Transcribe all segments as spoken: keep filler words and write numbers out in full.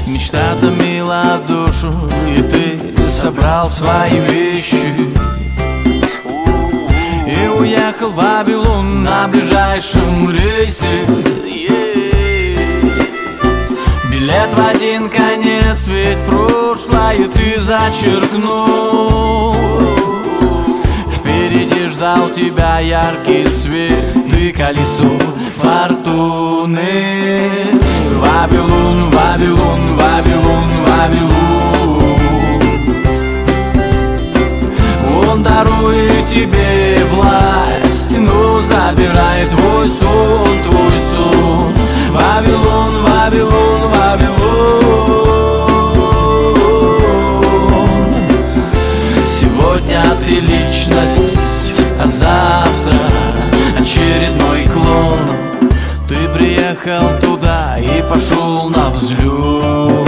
Мечта томила душу, и ты собрал свои вещи и уехал в Вавилон на ближайшем рейсе. Билет в один конец, ведь прошлое ты зачеркнул. Впереди ждал тебя яркий свет и колесо фортуны. Вавилон, Вавилон, Вавилон, Вавилон. Он дарует тебе власть, но забирает твой сон, твой сон. Вавилон, Вавилон, Вавилон. Сегодня ты личность, а завтра очередной клон. Ты приехал туда и пошел на взлет.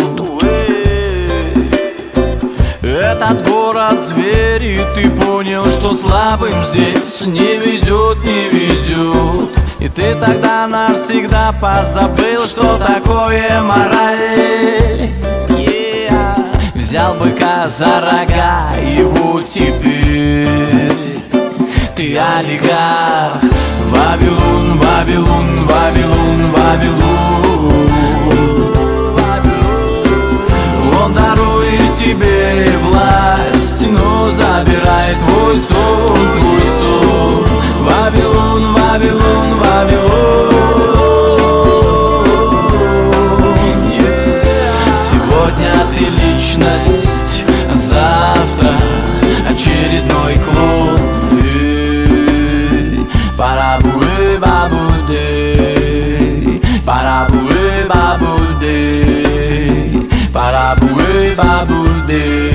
Этот город зверь, и ты понял, что слабым здесь не везет, не везет. И ты тогда навсегда позабыл, что такое мораль. Yeah. Взял быка за рога, и вот теперь ты олигарх. Вавилон, Вавилон, Вавилон, Вавилон. Он дарует тебе власть, но забирает твой сон, твой сон. Вавилон, Вавилон, Вавилон. Сегодня ты личность, а завтра очередной клон. Парабуэ бабуде, парабуэ бабуде, парабуэ бабуде.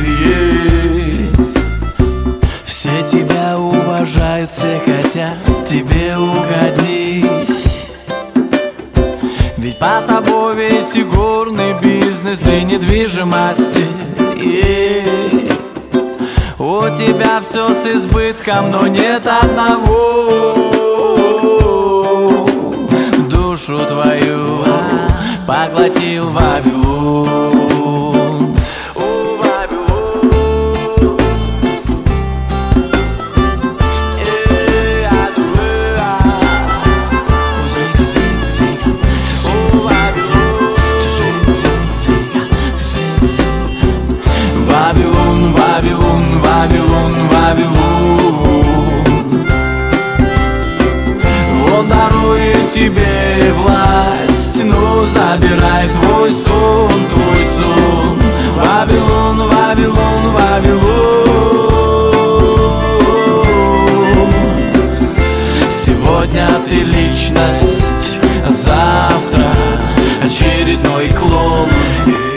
Все тебя уважают, все хотят тебе угодить. Ведь по тобой весь и горный бизнес, и недвижимости. Yeah. У тебя все с избытком, но нет одного. Душу твою поглотил Вавилон. О, Вавилон. Э, адуэ, а. О, Вавилон. Вавилон, Вавилон, Вавилон, Вавилон. Он дарует тебе власть, но забирает твой сон, твой сон. Вавилон, Вавилон, Вавилон. Сегодня ты личность, а завтра очередной клон.